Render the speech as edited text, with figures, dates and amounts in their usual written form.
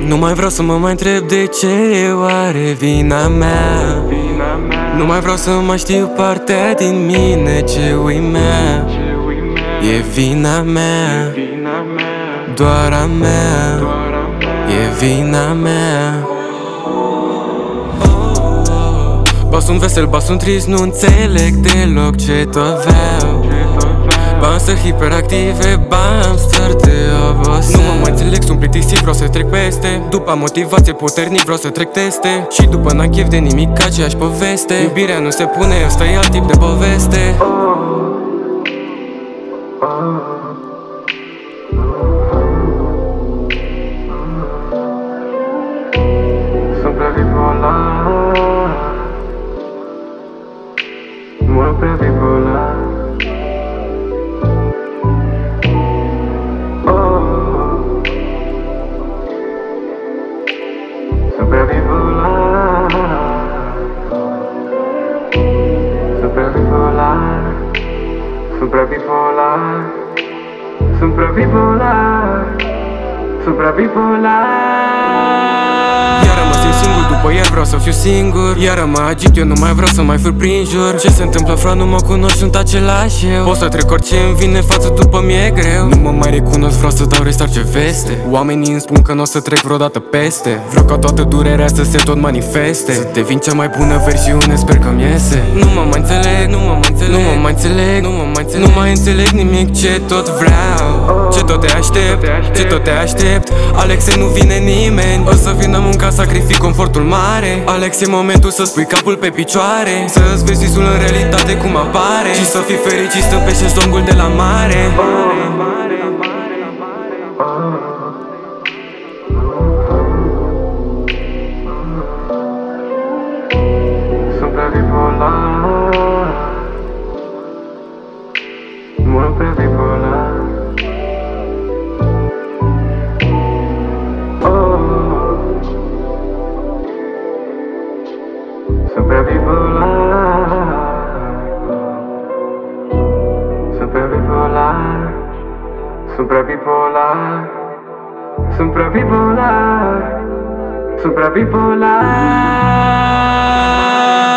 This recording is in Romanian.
Nu mai vreau să mă mai întreb de ce e oare vina mea. Nu mai vreau să mai știu partea din mine ce uimea. E vina mea, doar a mea. E vina mea. Ba sunt vesel, ba sunt trist, nu înțeleg deloc ce tot vreau. Ba sunt hiperactive, ba am stări de oboseală. Nu mă mai înțeleg, sunt plictisit, vreau să trec peste. După motivație puternic, vreau să trec teste. Și după n-am chef de nimic, aceeași poveste. Iubirea nu se pune, ăsta e alt tip de poveste. Sunt prea bipolar, mult prea bipolar. Sunt prea bipolar, sunt prea bipolar, sunt prea bipolar, sunt prea bipolar, sunt prea bipolar. Iar mă simt singur, după iar vreau să fiu singur. Iar mă agit, eu nu mai vreau să mai fiu prin jur. Ce se întâmplă, frate, nu mă cunoști, sunt același eu. Pot să trec orice îmi vine față, după mi-e greu. Nu mă mai recunosc, vreau să dau restart ce veste. Oamenii îmi spun că n-o să trec vreodată peste. Vreau ca toată durerea să se tot manifeste. Să devin cea mai bună versiune, sper că-mi iese. Nu mă mai înțeleg, nu mă mai înțeleg, nu mă mai înțeleg, nu mă mai înțeleg, nu mai înțeleg nimic ce tot vreau. Ce tot te aștept, ce tot te aștept. Alexe, nu vine nimeni. O să vină munca, sacrific confortul mare. Alex, e momentul să spui capul pe picioare. Să-ți vezi visul în realitate cum apare. Și să fii fericit stând pe șezlongul de la mare. Sunt prea bipolar, mult prea bipolar. Sunt prea bipolar, sunt prea bipolar, sunt prea bipolar, sunt prea bipolar, sunt prea bipolar.